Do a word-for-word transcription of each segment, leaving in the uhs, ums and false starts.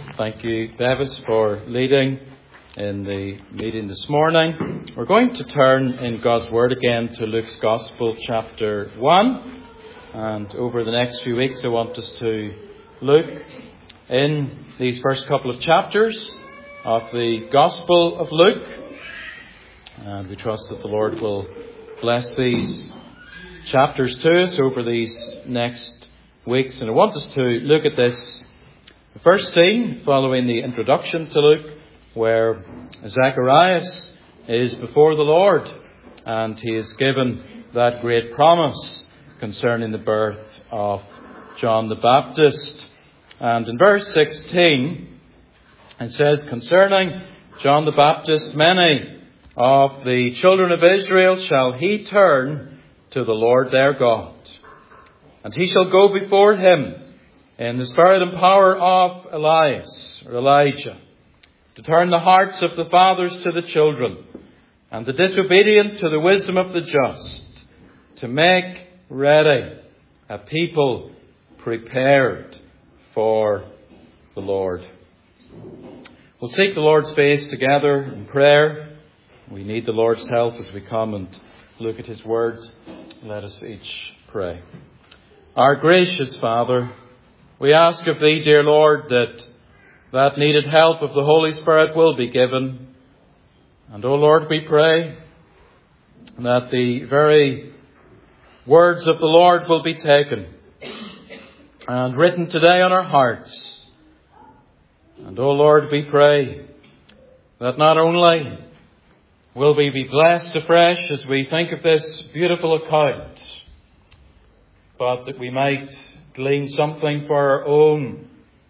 Thank you, Bevis, for leading in the meeting this morning. We're going to turn in God's Word again to Luke's Gospel, chapter one. And over the next few weeks, I want us to look in these first couple of chapters of the Gospel of Luke. And we trust that the Lord will bless these chapters to us over these next weeks. And I want us to look at this the first scene following the introduction to Luke, where Zacharias is before the Lord and he is given that great promise concerning the birth of John the Baptist. And in verse sixteen it says, "Concerning John the Baptist, many of the children of Israel shall he turn to the Lord their God. And he shall go before him in the spirit and power of Elias," or Elijah, "to turn the hearts of the fathers to the children, and the disobedient to the wisdom of the just, to make ready a people prepared for the Lord." We'll seek the Lord's face together in prayer. We need the Lord's help as we come and look at His Word. Let us each pray. Our gracious Father, we ask of Thee, dear Lord, that that needed help of the Holy Spirit will be given. And, O Lord, we pray that the very words of the Lord will be taken and written today on our hearts. And, O Lord, we pray that not only will we be blessed afresh as we think of this beautiful account, but that we might glean something for our own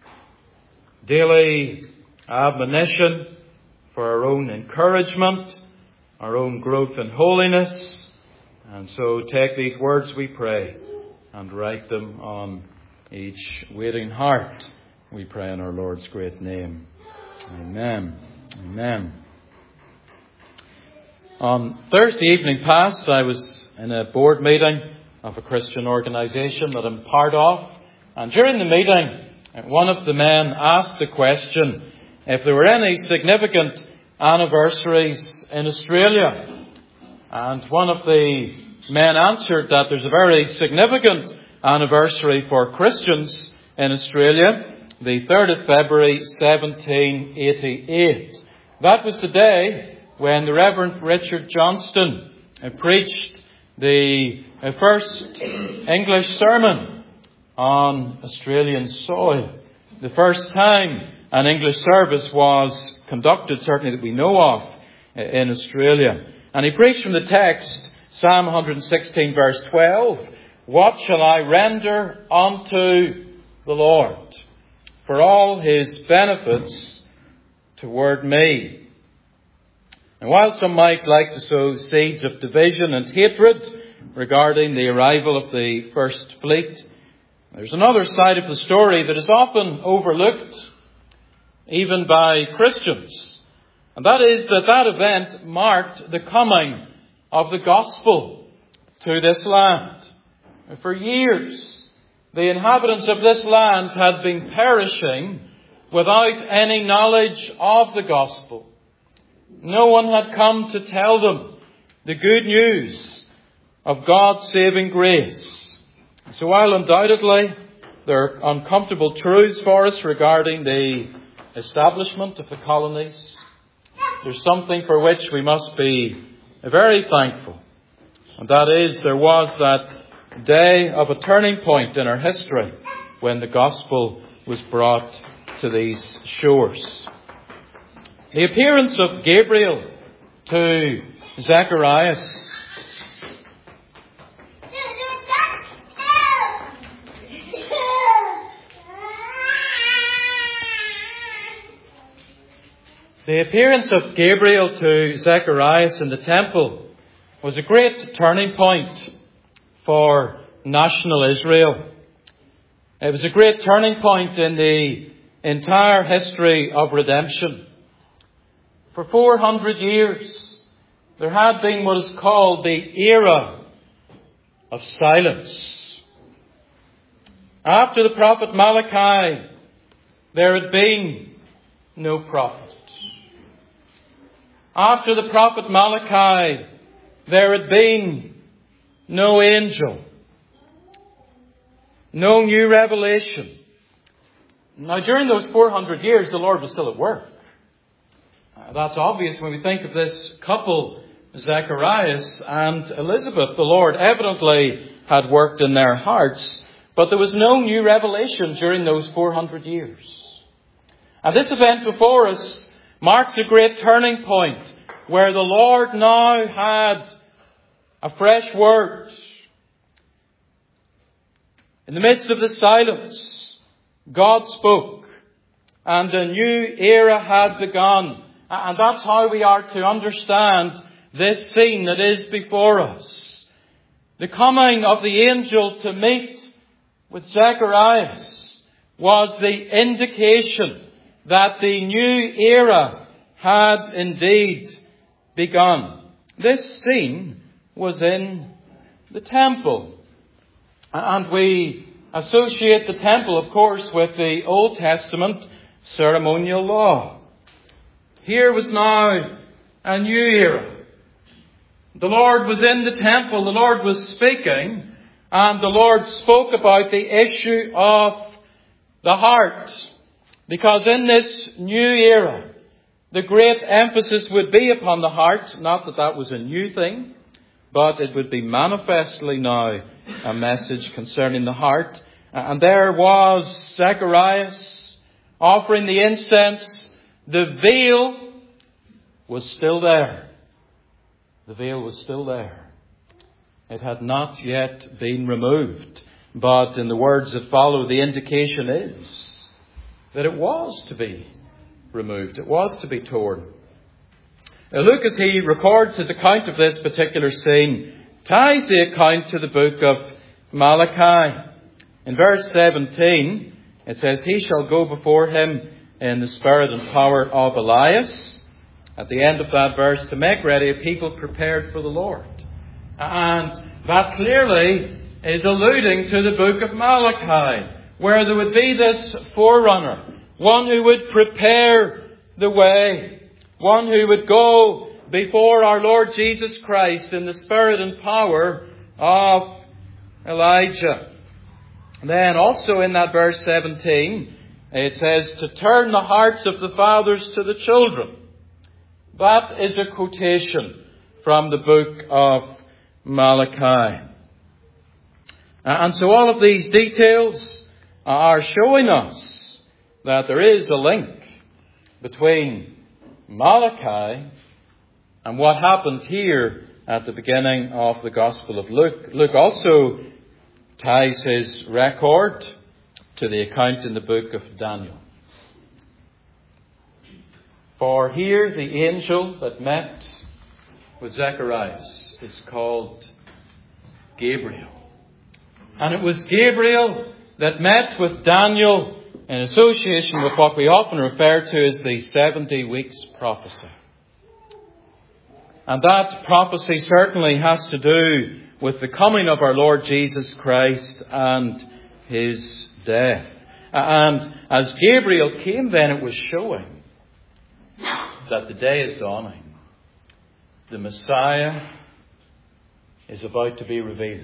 daily admonition, for our own encouragement, our own growth in holiness. And so take these words, we pray, and write them on each waiting heart. We pray in our Lord's great name. Amen. Amen. On Thursday evening past, I was in a board meeting of a Christian organisation that I'm part of. And during the meeting, one of the men asked the question if there were any significant anniversaries in Australia. And one of the men answered that there's a very significant anniversary for Christians in Australia, the third of February, seventeen eighty-eight. That was the day when the Reverend Richard Johnston preached the first English sermon on Australian soil. The first time an English service was conducted, certainly that we know of, in Australia. And he preached from the text, Psalm one sixteen, verse twelve, "What shall I render unto the Lord for all His benefits toward me?" And while some might like to sow seeds of division and hatred regarding the arrival of the First Fleet, there's another side of the story that is often overlooked, even by Christians. And that is that that event marked the coming of the gospel to this land. For years, the inhabitants of this land had been perishing without any knowledge of the gospel. No one had come to tell them the good news of God's saving grace. So while undoubtedly there are uncomfortable truths for us regarding the establishment of the colonies, there's something for which we must be very thankful. And that is, there was that day of a turning point in our history when the gospel was brought to these shores. The appearance of Gabriel to Zacharias The appearance of Gabriel to Zacharias in the temple was a great turning point for national Israel. It was a great turning point in the entire history of redemption. For four hundred years, there had been what is called the era of silence. After the prophet Malachi, there had been no prophet. After the prophet Malachi, there had been no angel, no new revelation. Now, during those four hundred years, the Lord was still at work. Uh, that's obvious when we think of this couple, Zacharias and Elizabeth. The Lord evidently had worked in their hearts, but there was no new revelation during those four hundred years. And this event before us marks a great turning point where the Lord now had a fresh word. In the midst of the silence, God spoke and a new era had begun. And that's how we are to understand this scene that is before us. The coming of the angel to meet with Zacharias was the indication that the new era had indeed begun. This scene was in the temple. And we associate the temple, of course, with the Old Testament ceremonial law. Here was now a new era. The Lord was in the temple, the Lord was speaking, and the Lord spoke about the issue of the heart. Because in this new era, the great emphasis would be upon the heart. Not that that was a new thing, but it would be manifestly now a message concerning the heart. And there was Zacharias offering the incense. The veil was still there. The veil was still there. It had not yet been removed. But in the words that follow, the indication is that it was to be removed. It was to be torn. Now Luke, as he records his account of this particular scene, ties the account to the book of Malachi. In verse seventeen, it says, "He shall go before him in the spirit and power of Elias." At the end of that verse, to make ready a people prepared for the Lord. And that clearly is alluding to the book of Malachi, where there would be this forerunner, one who would prepare the way, one who would go before our Lord Jesus Christ in the spirit and power of Elijah. Then also in that verse seventeen, it says to turn the hearts of the fathers to the children. That is a quotation from the book of Malachi. And so all of these details are showing us that there is a link between Malachi and what happened here at the beginning of the Gospel of Luke. Luke also ties his record to the account in the book of Daniel. For here the angel that met with Zacharias is called Gabriel. And it was Gabriel that met with Daniel in association with what we often refer to as the seventy weeks prophecy. And that prophecy certainly has to do with the coming of our Lord Jesus Christ and his death. And as Gabriel came then, it was showing that the day is dawning. The Messiah is about to be revealed.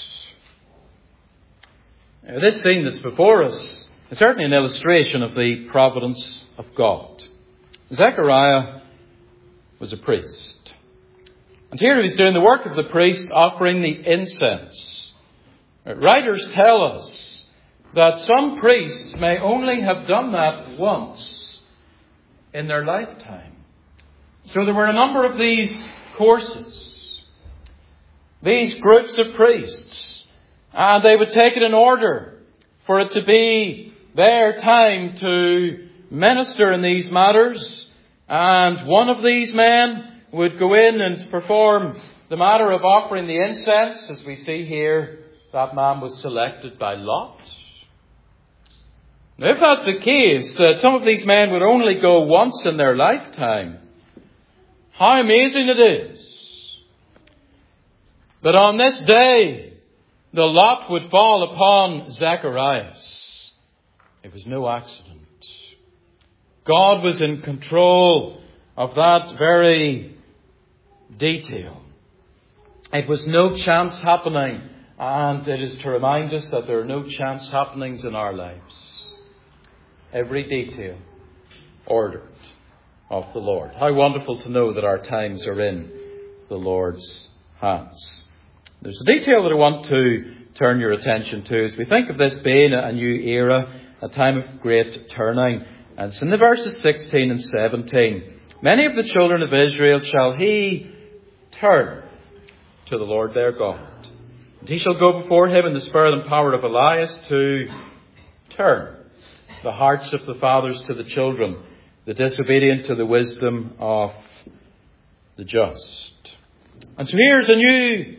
Now, this scene that's before us is certainly an illustration of the providence of God. Zechariah was a priest. And here he's doing the work of the priest, offering the incense. Writers tell us that some priests may only have done that once in their lifetime. So there were a number of these courses, these groups of priests, and they would take it in order for it to be their time to minister in these matters. And one of these men would go in and perform the matter of offering the incense. As we see here, that man was selected by lot. Now, if that's the case, that some of these men would only go once in their lifetime, how amazing it is that on this day the lot would fall upon Zacharias. It was no accident. God was in control of that very detail. It was no chance happening, and it is to remind us that there are no chance happenings in our lives. Every detail ordered of the Lord. How wonderful to know that our times are in the Lord's hands. There's a detail that I want to turn your attention to as we think of this being a new era, a time of great turning. And it's in the verses sixteen and seventeen. Many of the children of Israel shall he turn to the Lord their God. And he shall go before him in the spirit and power of Elias to turn the hearts of the fathers to the children, the disobedient to the wisdom of the just. And so here's a new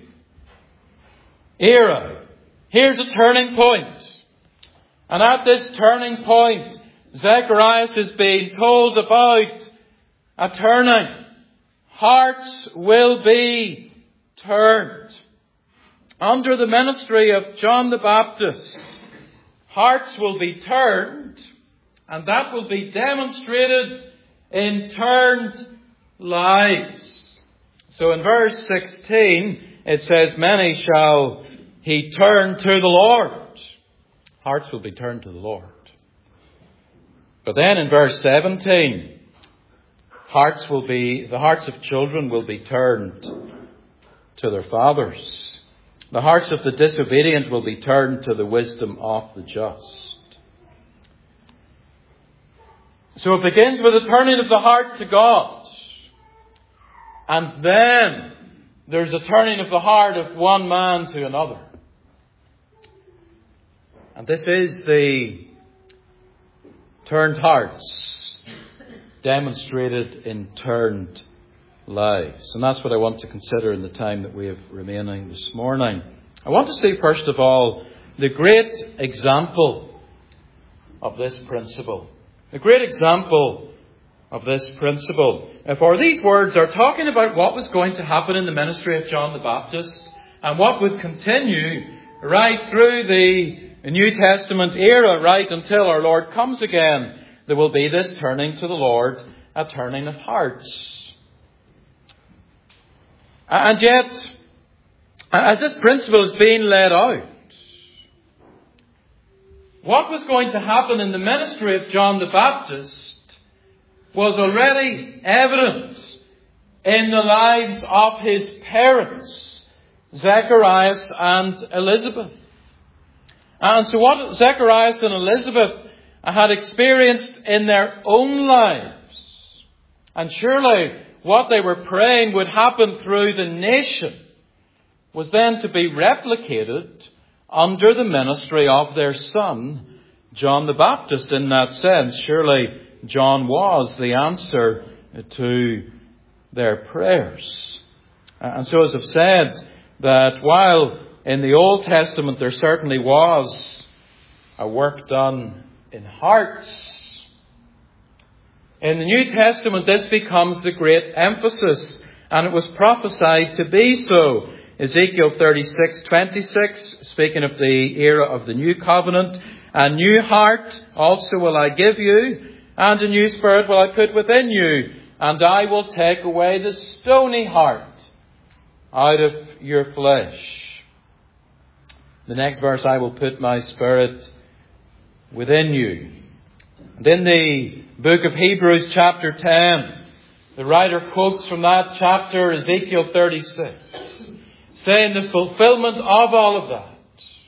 era. Here's a turning point. And at this turning point, Zacharias is being told about a turning. Hearts will be turned. Under the ministry of John the Baptist, hearts will be turned, and that will be demonstrated in turned lives. So in verse sixteen, it says, many shall he turn to the Lord. Hearts will be turned to the Lord. But then in verse seventeen, hearts will be, the hearts of children will be turned to their fathers. The hearts of the disobedient will be turned to the wisdom of the just. So it begins with a turning of the heart to God. And then there's a turning of the heart of one man to another. And this is the turned hearts demonstrated in turned lives. And that's what I want to consider in the time that we have remaining this morning. I want to see, first of all, the great example of this principle. The great example of this principle. For these words are talking about what was going to happen in the ministry of John the Baptist and what would continue right through the New Testament era, right until our Lord comes again. There will be this turning to the Lord, a turning of hearts. And yet, as this principle is being led out, what was going to happen in the ministry of John the Baptist was already evident in the lives of his parents, Zacharias and Elizabeth. And so what Zacharias and Elizabeth had experienced in their own lives, and surely what they were praying would happen through the nation, was then to be replicated under the ministry of their son, John the Baptist. In that sense, surely John was the answer to their prayers. And so, as I've said, that while in the Old Testament there certainly was a work done in hearts, in the New Testament this becomes the great emphasis, and it was prophesied to be so. Ezekiel thirty-six twenty-six, speaking of the era of the New Covenant, a new heart also will I give you, and a new spirit will I put within you, and I will take away the stony heart out of your flesh. The next verse, I will put my spirit within you. And in the book of Hebrews chapter ten, the writer quotes from that chapter Ezekiel thirty-six, saying the fulfillment of all of that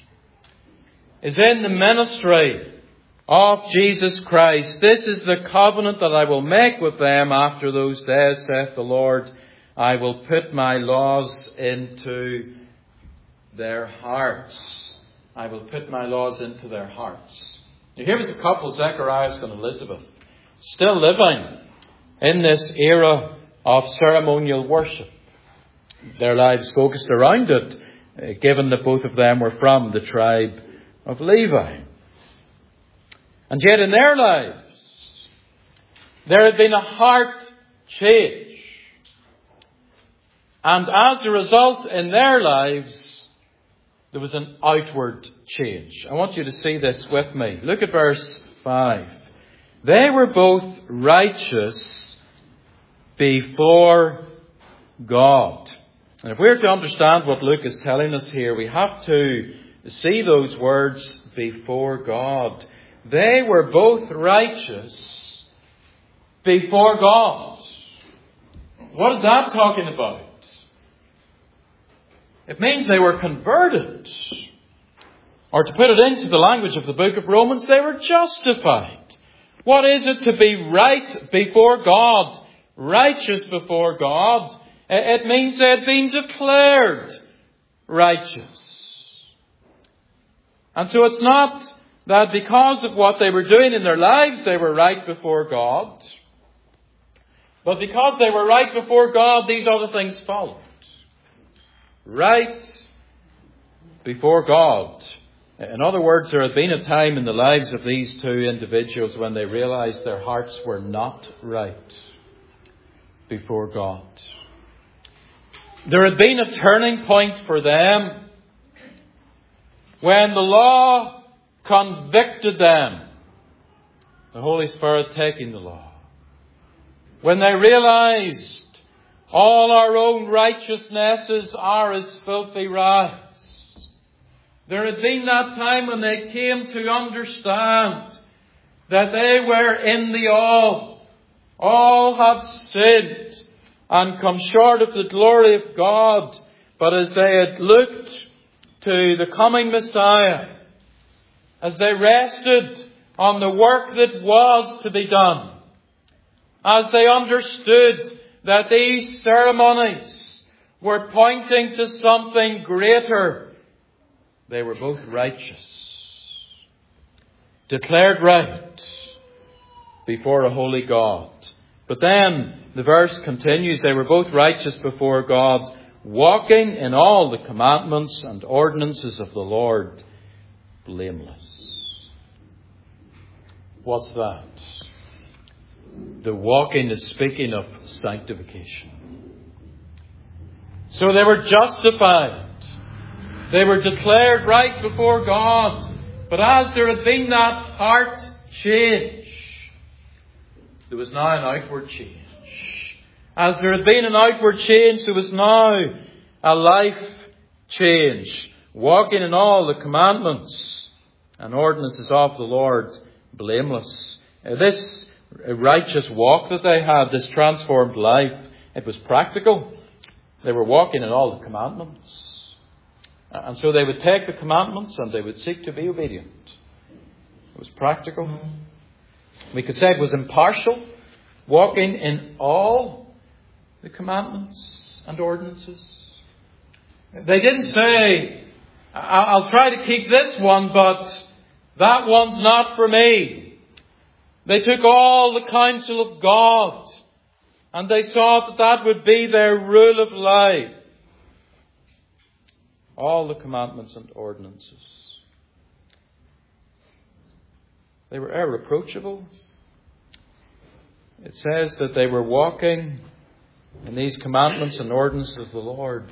is in the ministry of Jesus Christ. This is the covenant that I will make with them after those days, saith the Lord. I will put my laws into their hearts. I will put my laws into their hearts. Now, here was a couple, Zacharias and Elizabeth, still living in this era of ceremonial worship. Their lives focused around it, given that both of them were from the tribe of Levi. And yet in their lives, there had been a heart change. And as a result, in their lives, there was an outward change. I want you to see this with me. Look at verse five. They were both righteous before God. And if we're to understand what Luke is telling us here, we have to see those words, before God. They were both righteous before God. What is that talking about? It means they were converted. Or to put it into the language of the book of Romans, they were justified. What is it to be right before God? Righteous before God? It means they had been declared righteous. And so it's not that because of what they were doing in their lives, they were right before God. But because they were right before God, these other things followed. Right before God. In other words, there had been a time in the lives of these two individuals when they realized their hearts were not right before God. There had been a turning point for them when the law convicted them, the Holy Spirit taking the law. When they realized all our own righteousnesses are as filthy rags. There had been that time when they came to understand that they were in the all. All have sinned and come short of the glory of God. But as they had looked to the coming Messiah, as they rested on the work that was to be done, as they understood that these ceremonies were pointing to something greater, they were both righteous, declared right before a holy God. But then the verse continues, they were both righteous before God, walking in all the commandments and ordinances of the Lord, blameless. What's that? The walking is speaking of sanctification. So they were justified. They were declared right before God. But as there had been that heart change, there was now an outward change. As there had been an outward change, there was now a life change. Walking in all the commandments and ordinances of the Lord, blameless. This righteous walk that they had, this transformed life, it was practical. They were walking in all the commandments. And so they would take the commandments and they would seek to be obedient. It was practical. We could say it was impartial, walking in all the commandments and ordinances. They didn't say, I'll try to keep this one, but that one's not for me. They took all the counsel of God and they thought that that would be their rule of life. All the commandments and ordinances. They were irreproachable. It says that they were walking in these commandments and ordinances of the Lord,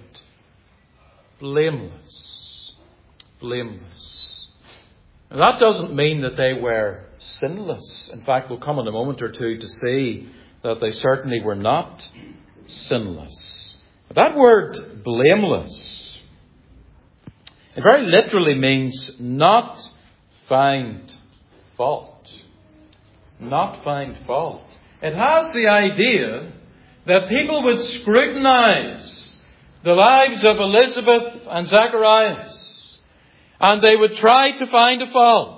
blameless. Blameless. Now, that doesn't mean that they were sinless. In fact, we'll come in a moment or two to see that they certainly were not sinless. But that word blameless, it very literally means not find fault. Not find fault. It has the idea that people would scrutinize the lives of Elizabeth and Zacharias and they would try to find a fault.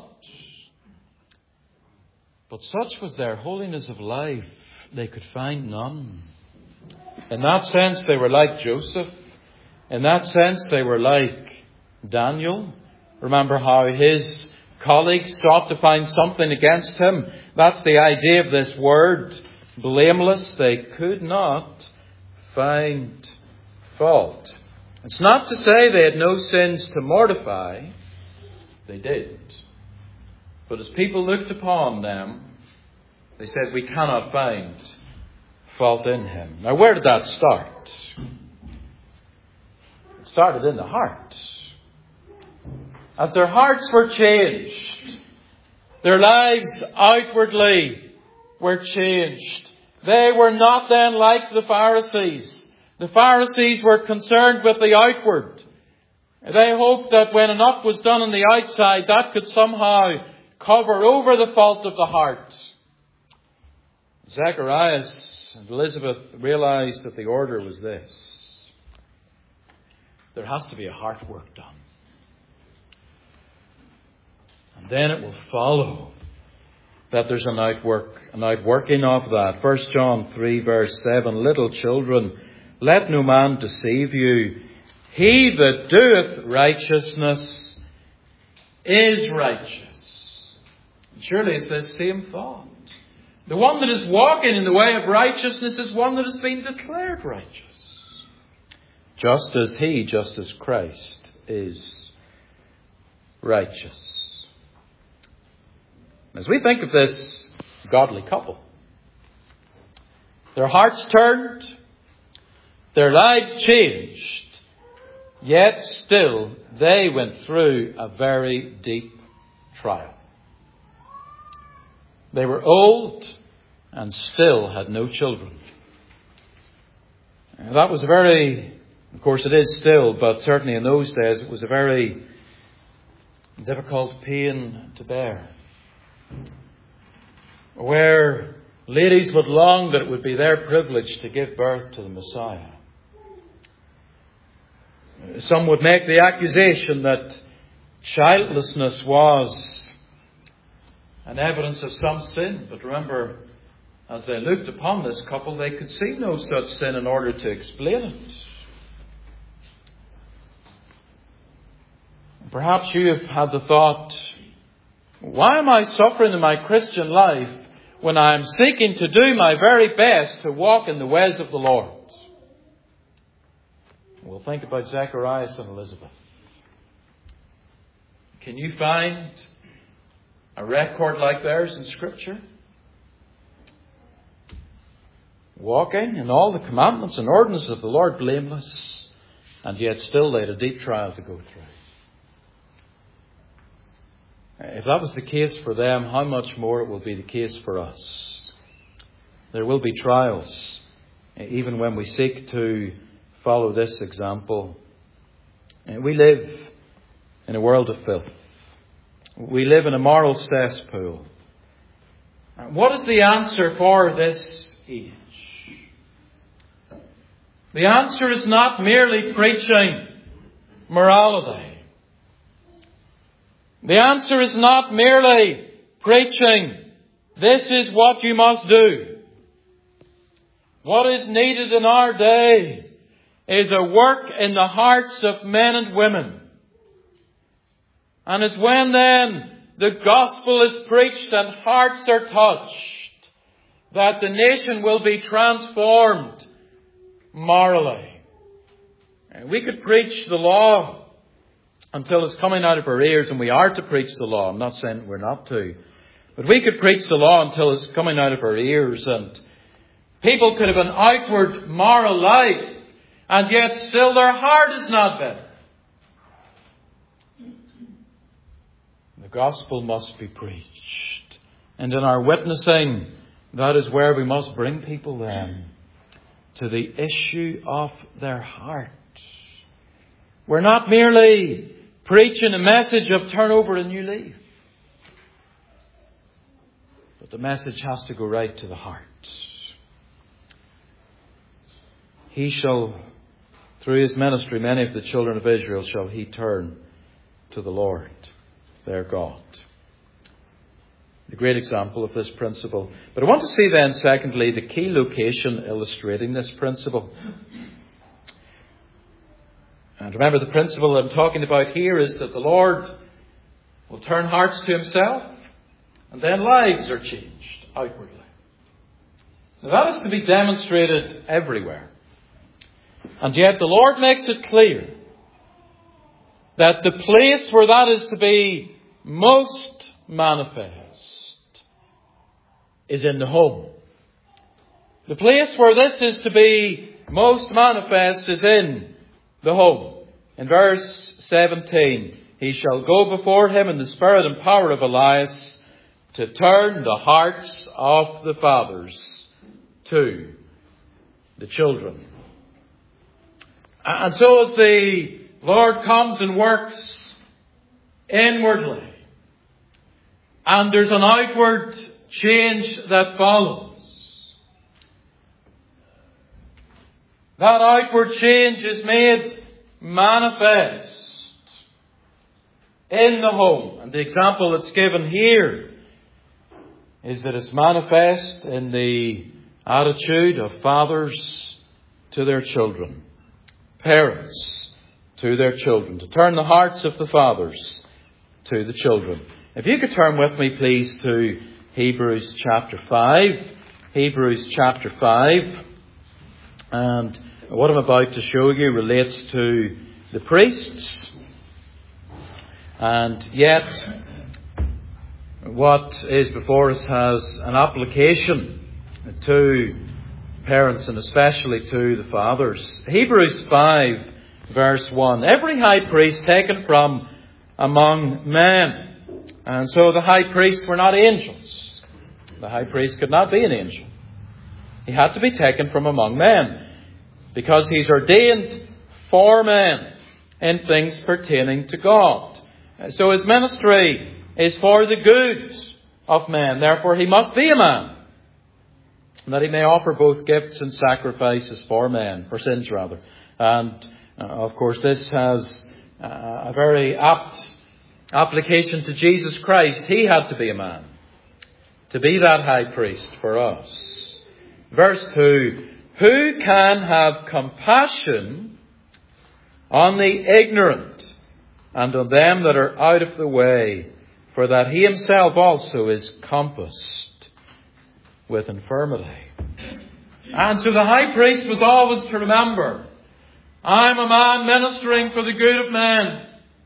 But such was their holiness of life, they could find none. In that sense, they were like Joseph. In that sense, they were like Daniel. Remember how his colleagues sought to find something against him. That's the idea of this word, blameless. They could not find fault. It's not to say they had no sins to mortify. They did. But as people looked upon them, they said, we cannot find fault in him. Now, where did that start? It started in the heart. As their hearts were changed, Their lives outwardly were changed. They were not then like the Pharisees. The Pharisees were concerned with the outward. They hoped that when enough was done on the outside, that could somehow cover over the fault of the heart. Zacharias and Elizabeth realized that the order was this: there has to be a heart work done. And then it will follow that there's an outwork, an outworking of that. First John three verse seven, little children, let no man deceive you. He that doeth righteousness is righteous. And surely it's this same thought. The one that is walking in the way of righteousness is one that has been declared righteous. Just as he, just as Christ, is righteous. As we think of this godly couple, their hearts turned, their lives changed, yet still they went through a very deep trial. They were old and still had no children. And that was a very, of course it is still, but certainly in those days it was a very difficult pain to bear. Where ladies would long that it would be their privilege to give birth to the Messiah. Some would make the accusation that childlessness was an evidence of some sin. But remember, as they looked upon this couple, they could see no such sin in order to explain it. Perhaps you have had the thought, why am I suffering in my Christian life when I am seeking to do my very best to walk in the ways of the Lord? We'll think about Zacharias and Elizabeth. Can you find a record like theirs in Scripture? Walking in all the commandments and ordinances of the Lord blameless, and yet still they had a deep trial to go through. If that was the case for them, how much more it will be the case for us. There will be trials, even when we seek to follow this example. We live in a world of filth. We live in a moral cesspool. What is the answer for this age? The answer is not merely preaching morality. The answer is not merely preaching, this is what you must do. What is needed in our day is a work in the hearts of men and women. And it's when then the gospel is preached and hearts are touched that the nation will be transformed morally. We could preach the law until it's coming out of our ears, and we are to preach the law. I'm not saying we're not to. But we could preach the law until it's coming out of our ears, and people could have an outward moral life, and yet still their heart is not better. The gospel must be preached. And in our witnessing, that is where we must bring people then to the issue of their heart. We're not merely preaching a message of turn over a new leaf. But the message has to go right to the heart. He shall, through his ministry, many of the children of Israel shall he turn to the Lord, their God. The great example of this principle. But I want to see then, secondly, the key location illustrating this principle. And remember, the principle I'm talking about here is that the Lord will turn hearts to himself, and then lives are changed outwardly. Now that is to be demonstrated everywhere. And yet the Lord makes it clear that the place where that is to be most manifest is in the home. The place where this is to be most manifest is in the home. In verse seventeen, he shall go before him in the spirit and power of Elias to turn the hearts of the fathers to the children. And so as the Lord comes and works inwardly, and there's an outward change that follows, that outward change is made manifest in the home. And the example that's given here is that it's manifest in the attitude of fathers to their children, parents to their children, to turn the hearts of the fathers to the children. If you could turn with me, please, to Hebrews chapter five. Hebrews chapter five. And what I'm about to show you relates to the priests. And yet, what is before us has an application to parents and especially to the fathers. Hebrews five, verse one. Every high priest taken from among men. And so the high priests were not angels. The high priest could not be an angel. He had to be taken from among men, because he's ordained for men in things pertaining to God. So his ministry is for the good of men. Therefore he must be a man, that he may offer both gifts and sacrifices for men, for sins rather. And uh, of course this has uh, a very apt application to Jesus Christ. He had to be a man to be that high priest for us. Verse two. Who can have compassion on the ignorant and on them that are out of the way, for that he himself also is compassed with infirmity? And so the high priest was always to remember, I'm a man ministering for the good of men.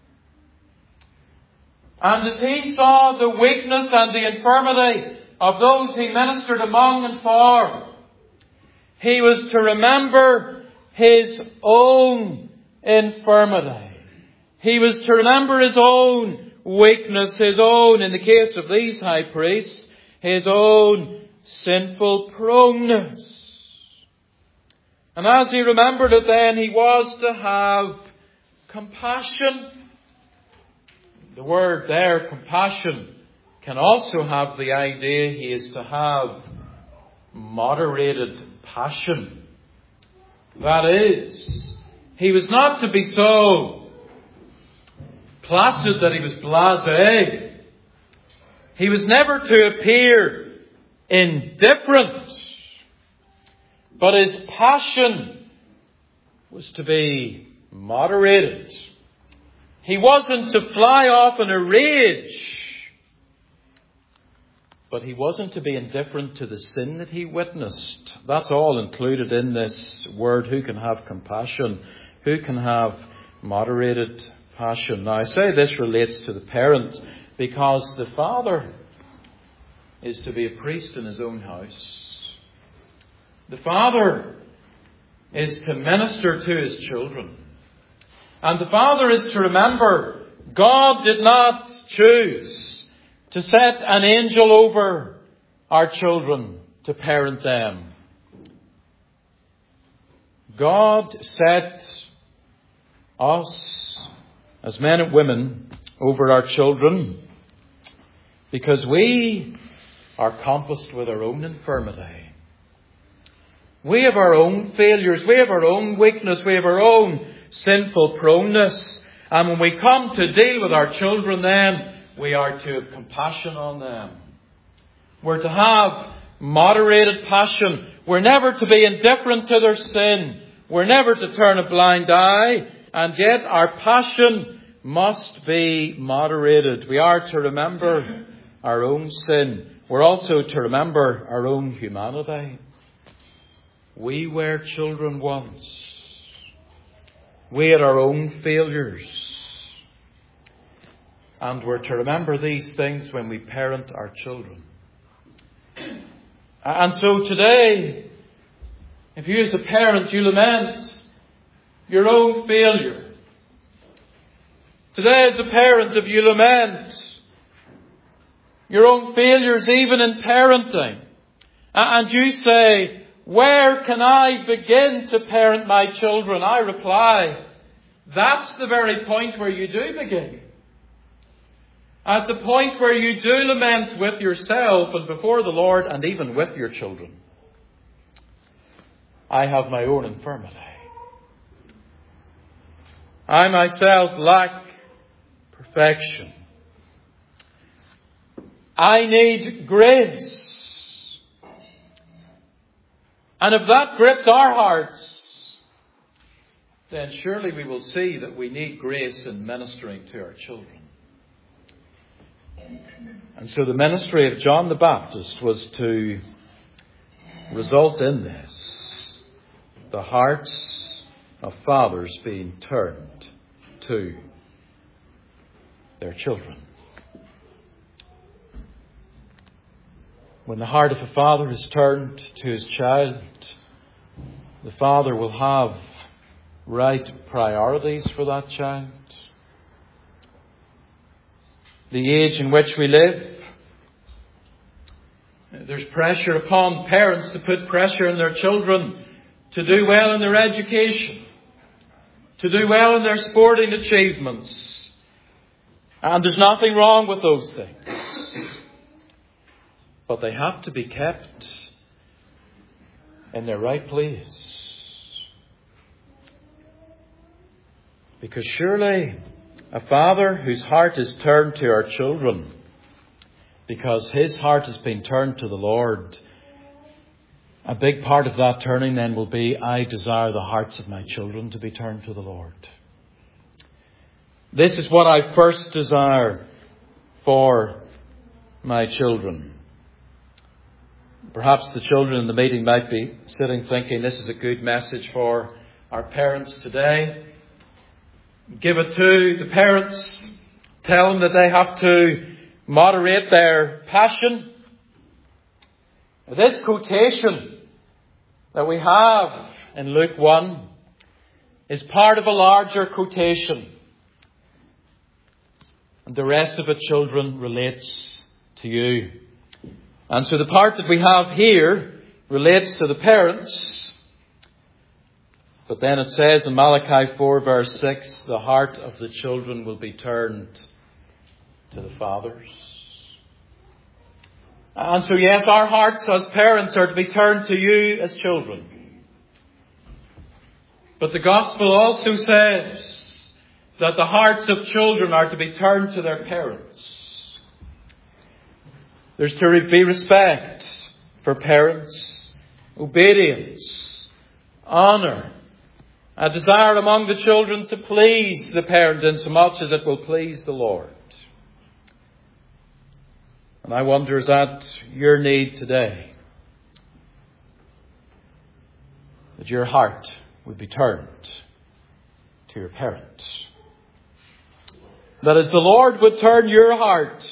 And as he saw the weakness and the infirmity of those he ministered among and for, he was to remember his own infirmity. He was to remember his own weakness, his own, in the case of these high priests, his own sinful proneness. And as he remembered it then, he was to have compassion. The word there, compassion, can also have the idea he is to have moderated passion. That is, he was not to be so placid that he was blasé. He was never to appear indifferent, but his passion was to be moderated. He wasn't to fly off in a rage, but he wasn't to be indifferent to the sin that he witnessed. That's all included in this word, who can have compassion, who can have moderated passion. Now I say this relates to the parent, because the father is to be a priest in his own house. The father is to minister to his children. And the father is to remember, God did not choose to set an angel over our children to parent them. God set us as men and women over our children because we are compassed with our own infirmity. We have our own failures. We have our own weakness. We have our own sinful proneness. And when we come to deal with our children then, we are to have compassion on them. We're to have moderated passion. We're never to be indifferent to their sin. We're never to turn a blind eye. And yet our passion must be moderated. We are to remember our own sin. We're also to remember our own humanity. We were children once. We had our own failures. And we're to remember these things when we parent our children. And so today, if you as a parent, you lament your own failure. Today as a parent, if you lament your own failures even in parenting. And you say, where can I begin to parent my children? I reply, that's the very point where you do begin. At the point where you do lament with yourself and before the Lord and even with your children. I have my own infirmity. I myself lack perfection. I need grace. And if that grips our hearts, then surely we will see that we need grace in ministering to our children. And so the ministry of John the Baptist was to result in this. The hearts of fathers being turned to their children. When the heart of a father is turned to his child, the father will have right priorities for that child. The age in which we live, there's pressure upon parents to put pressure on their children to do well in their education, to do well in their sporting achievements. And there's nothing wrong with those things. But they have to be kept in their right place. Because surely a father whose heart is turned to our children, because his heart has been turned to the Lord, a big part of that turning then will be, I desire the hearts of my children to be turned to the Lord. This is what I first desire for my children. Perhaps the children in the meeting might be sitting thinking, this is a good message for our parents today. Give it to the parents. Tell them that they have to moderate their passion. This quotation that we have in Luke one is part of a larger quotation. And the rest of it, children, relates to you. And so the part that we have here relates to the parents. But then it says in Malachi four verse six, the heart of the children will be turned to the fathers. And so yes, our hearts as parents are to be turned to you as children. But the gospel also says that the hearts of children are to be turned to their parents. There's to be respect for parents, obedience, honour, a desire among the children to please the parent in so much as it will please the Lord. And I wonder, is that your need today? That your heart would be turned to your parents. That as the Lord would turn your heart,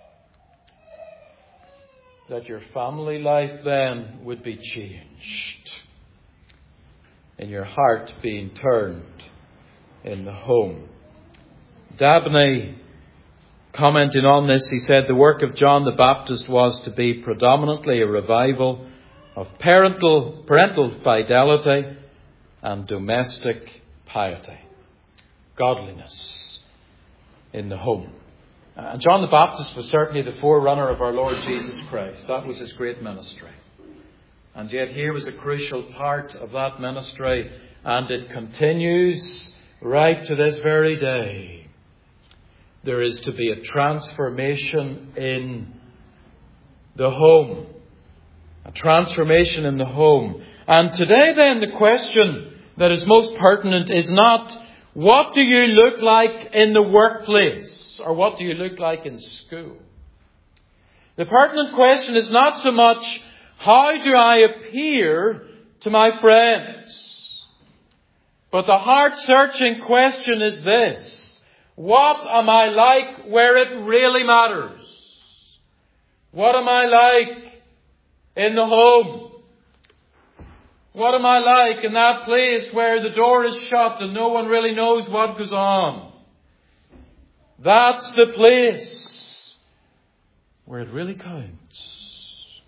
that your family life then would be changed. In your heart being turned in the home. Dabney, commenting on this, he said the work of John the Baptist was to be predominantly a revival of parental, parental fidelity and domestic piety. Godliness in the home. And John the Baptist was certainly the forerunner of our Lord Jesus Christ. That was his great ministry. And yet here was a crucial part of that ministry, and it continues right to this very day. There is to be a transformation in the home. A transformation in the home. And today then the question that is most pertinent is not, what do you look like in the workplace? Or what do you look like in school? The pertinent question is not so much, how do I appear to my friends? But the heart-searching question is this. What am I like where it really matters? What am I like in the home? What am I like in that place where the door is shut and no one really knows what goes on? That's the place where it really counts.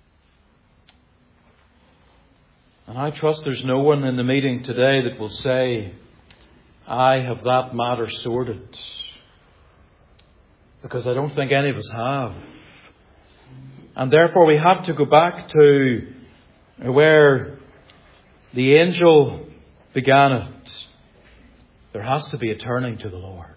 And I trust there's no one in the meeting today that will say, I have that matter sorted. Because I don't think any of us have. And therefore we have to go back to where the angel began it. There has to be a turning to the Lord.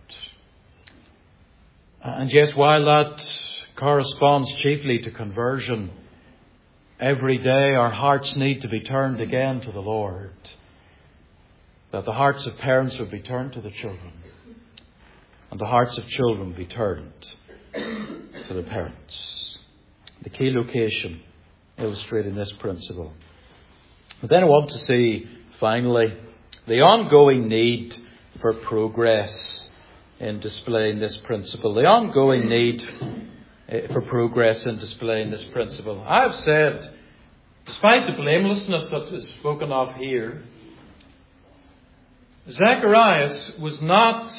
And yes, while that corresponds chiefly to conversion, every day our hearts need to be turned again to the Lord. That the hearts of parents would be turned to the children. And the hearts of children be turned to the parents. The key location illustrating this principle. But then I want to see, finally, the ongoing need for progress in displaying this principle. The ongoing need for progress in displaying this principle. I have said, despite the blamelessness that is spoken of here, Zacharias was not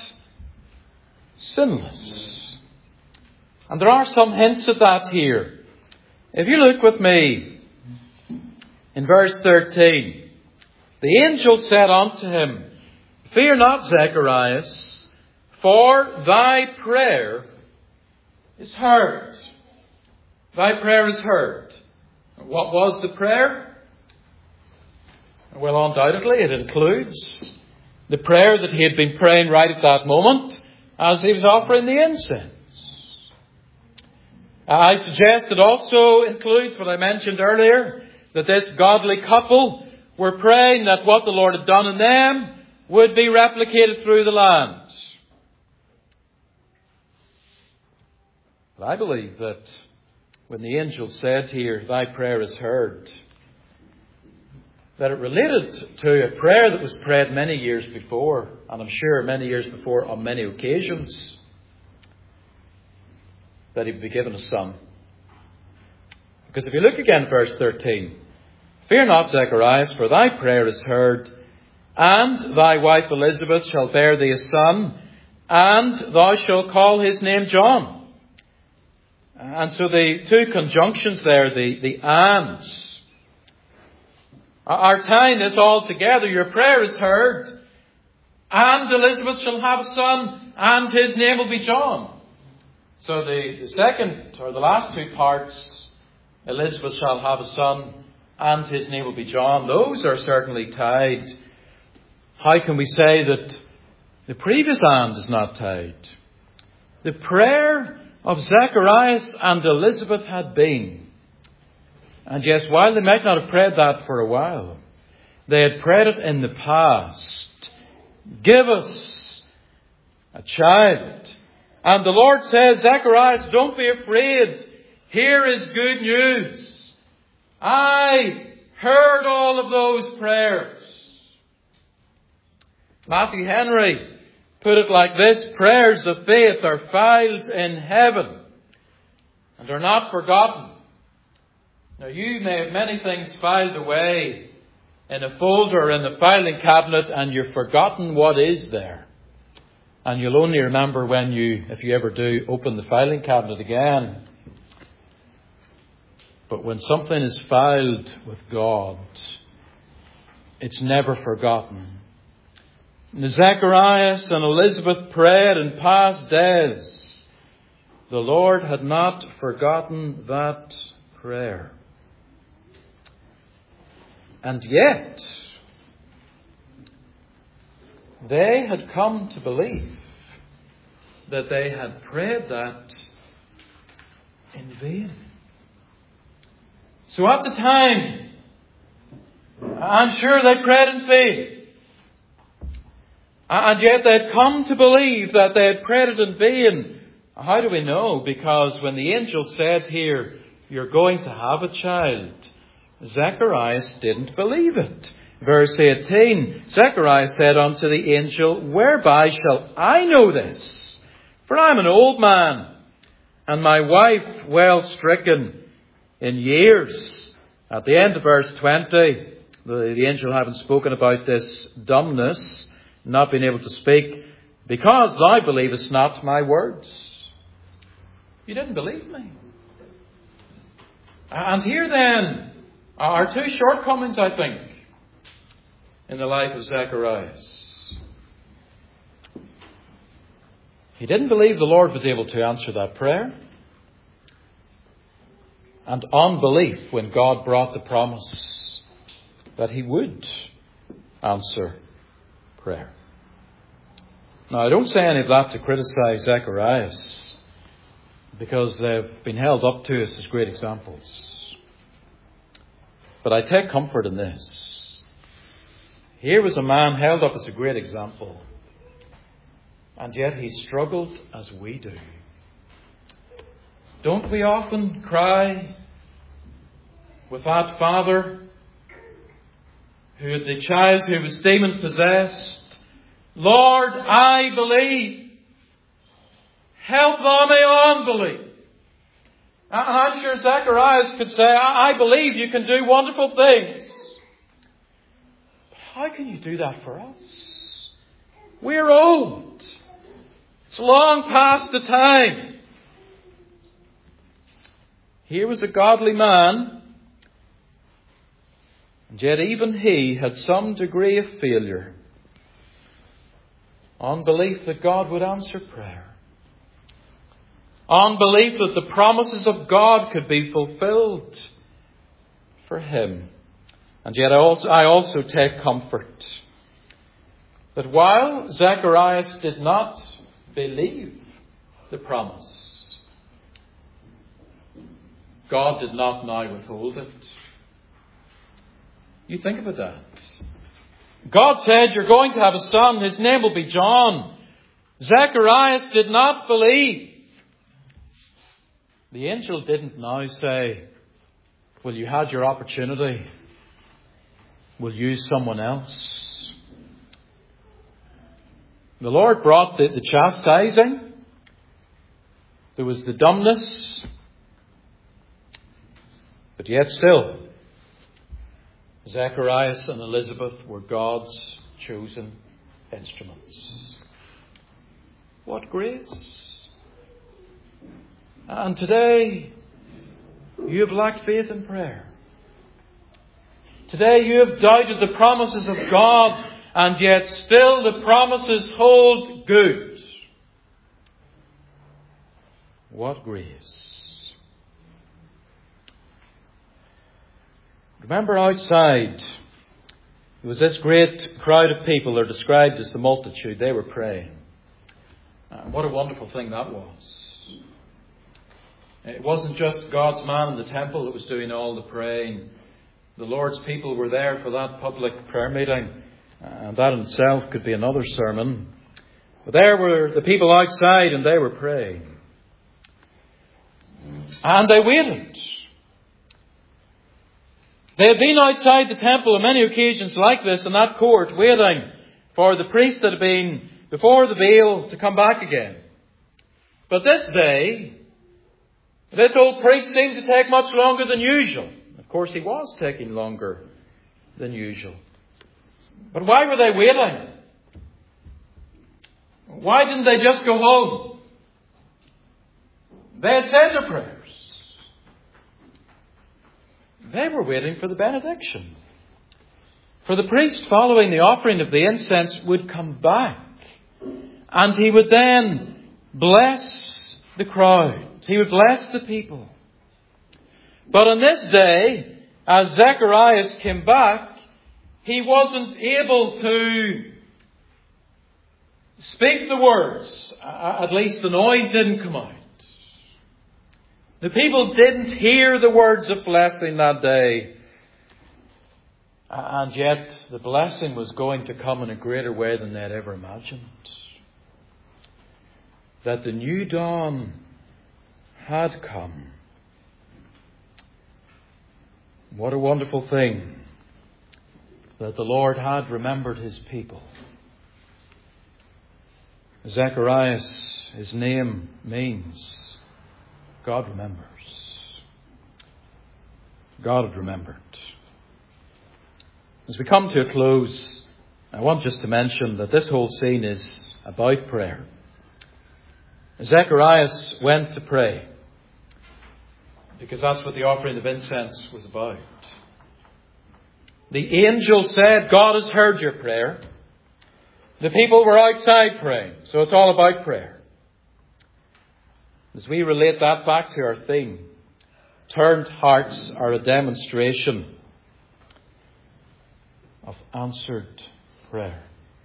sinless. And there are some hints at that here. If you look with me in verse thirteen, the angel said unto him, Fear not, Zacharias, for thy prayer is heard. Thy prayer is heard. What was the prayer? Well, undoubtedly it includes the prayer that he had been praying right at that moment as he was offering the incense. I suggest it also includes what I mentioned earlier, that this godly couple were praying that what the Lord had done in them would be replicated through the land. But I believe that when the angel said here, Thy prayer is heard, that it related to a prayer that was prayed many years before, and I'm sure many years before on many occasions, that he would be given a son. Because if you look again at verse thirteen, Fear not, Zacharias, for thy prayer is heard, and thy wife Elizabeth shall bear thee a son, and thou shalt call his name John. And so the two conjunctions there, the, the ands, are tying this all together. Your prayer is heard, and Elizabeth shall have a son, and his name will be John. So the, the second, or the last two parts, Elizabeth shall have a son, and his name will be John. Those are certainly tied. How can we say that the previous and is not tied? The prayer of Zacharias and Elizabeth had been, and yes, while they might not have prayed that for a while, they had prayed it in the past. Give us a child. And the Lord says, Zacharias, don't be afraid. Here is good news. I heard all of those prayers. Matthew Henry put it like this: prayers of faith are filed in heaven and are not forgotten. Now you may have many things filed away in a folder in the filing cabinet, and you've forgotten what is there. And you'll only remember when you, if you ever do, open the filing cabinet again. But when something is filed with God, it's never forgotten. Zacharias and Elizabeth prayed in past days. The Lord had not forgotten that prayer. And yet, they had come to believe that they had prayed that in vain. So at the time, I'm sure they prayed in vain. And yet they had come to believe that they had prayed it in vain. How do we know? Because when the angel said here, you're going to have a child, Zacharias didn't believe it. Verse eighteen, Zacharias said unto the angel, Whereby shall I know this? For I am an old man, and my wife well stricken in years. At the end of verse twenty, the, the angel having spoken about this dumbness, not being able to speak, because thou believest not my words. You didn't believe me. And here then are two shortcomings, I think, in the life of Zacharias. He didn't believe the Lord was able to answer that prayer. And unbelief when God brought the promise that he would answer prayer. Now, I don't say any of that to criticize Zacharias, because they've been held up to us as great examples. But I take comfort in this. Here was a man held up as a great example, and yet he struggled as we do. Don't we often cry with that father who had the child who was demon-possessed, Lord, I believe. Help thou my unbelief. And I'm sure Zacharias could say, I believe you can do wonderful things. But how can you do that for us? We're old. It's long past the time. Here was a godly man, and yet even he had some degree of failure. Unbelief that God would answer prayer. Unbelief that the promises of God could be fulfilled for him. And yet I also, I also take comfort that while Zacharias did not believe the promise, God did not now withhold it. You think about that. God said, you're going to have a son, his name will be John. Zacharias did not believe. The angel didn't now say, well, you had your opportunity. We'll use someone else. The Lord brought the, the chastising. There was the dumbness. But yet still, Zacharias and Elizabeth were God's chosen instruments. What grace! And today, you have lacked faith in prayer. Today you have doubted the promises of God, and yet still the promises hold good. What grace! Remember outside, there was this great crowd of people. They're described as the multitude. They were praying. And what a wonderful thing that was. It wasn't just God's man in the temple that was doing all the praying. The Lord's people were there for that public prayer meeting. And that in itself could be another sermon. But there were the people outside, and they were praying. And they waited. They had been outside the temple on many occasions like this in that court, waiting for the priest that had been before the veil to come back again. But this day, this old priest seemed to take much longer than usual. Of course, he was taking longer than usual. But why were they waiting? Why didn't they just go home? They had said their prayers. They were waiting for the benediction. For the priest, following the offering of the incense, would come back. And he would then bless the crowd. He would bless the people. But on this day, as Zacharias came back, he wasn't able to speak the words. At least the noise didn't come out. The people didn't hear the words of blessing that day. And yet the blessing was going to come in a greater way than they'd ever imagined. That the new dawn had come. What a wonderful thing that the Lord had remembered his people. Zacharias, his name means God remembers. God had remembered. As we come to a close, I want just to mention that this whole scene is about prayer. Zacharias went to pray. Because that's what the offering of incense was about. The angel said, God has heard your prayer. The people were outside praying, so it's all about prayer. As we relate that back to our theme, turned hearts are a demonstration of answered prayer.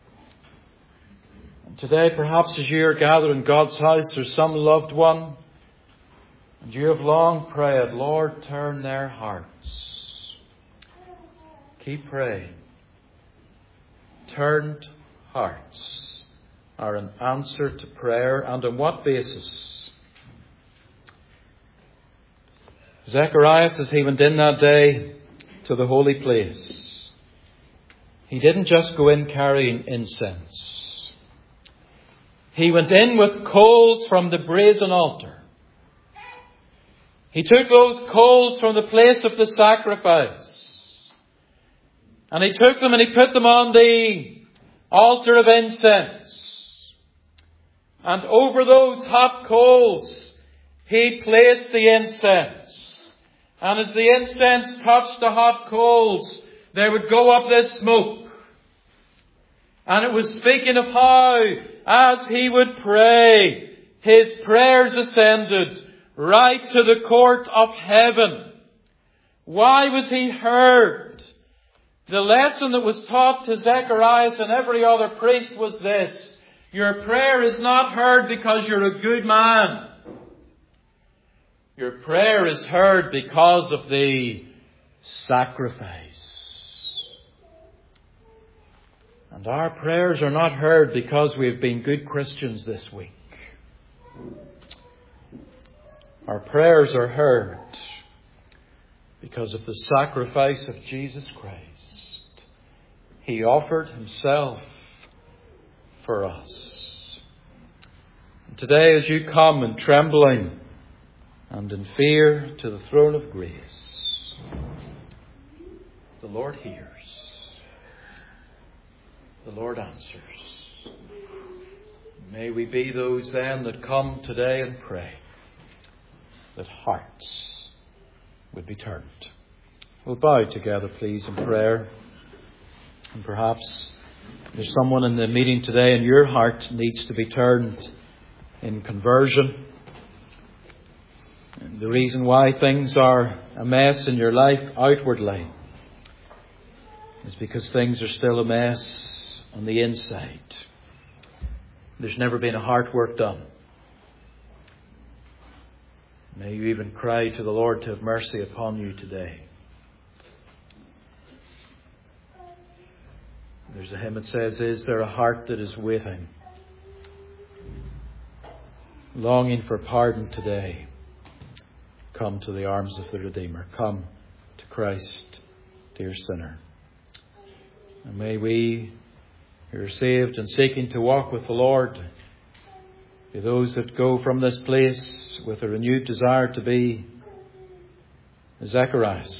And today, perhaps as you are gathered in God's house, there's some loved one, and you have long prayed, Lord, turn their hearts. Keep praying. Turned hearts are an answer to prayer, and on what basis? Zacharias, as he went in that day to the holy place, he didn't just go in carrying incense. He went in with coals from the brazen altar. He took those coals from the place of the sacrifice, and he took them and he put them on the altar of incense. And over those hot coals, he placed the incense. And as the incense touched the hot coals, there would go up this smoke. And it was speaking of how, as he would pray, his prayers ascended right to the court of heaven. Why was he heard? The lesson that was taught to Zacharias and every other priest was this: your prayer is not heard because you're a good man. Your prayer is heard because of the sacrifice. And our prayers are not heard because we've been good Christians this week. Our prayers are heard because of the sacrifice of Jesus Christ. He offered himself for us. And today, as you come in trembling and in fear to the throne of grace, the Lord hears. The Lord answers. May we be those then that come today and pray that hearts would be turned. We'll bow together, please, in prayer. And perhaps there's someone in the meeting today and your heart needs to be turned in conversion. And the reason why things are a mess in your life outwardly is because things are still a mess on the inside. There's never been a heart work done. May you even cry to the Lord to have mercy upon you today. There's a hymn that says, is there a heart that is waiting, longing for pardon today? Come to the arms of the Redeemer. Come to Christ, dear sinner. And may we who are saved and seeking to walk with the Lord be those that go from this place with a renewed desire to be Zacharias,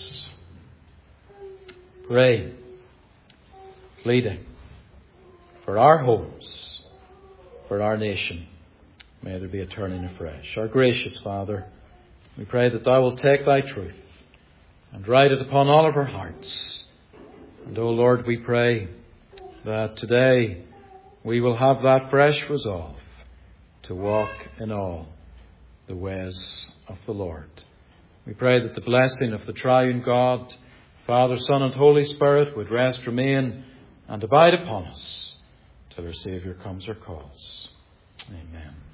praying, pleading for our homes, for our nation. May there be a turning afresh. Our gracious Father, we pray that Thou wilt take Thy truth and write it upon all of our hearts. And, O Lord, we pray that today we will have that fresh resolve to walk in all the ways of the Lord. We pray that the blessing of the triune God, Father, Son, and Holy Spirit would rest, remain, and abide upon us till our Saviour comes or calls. Amen.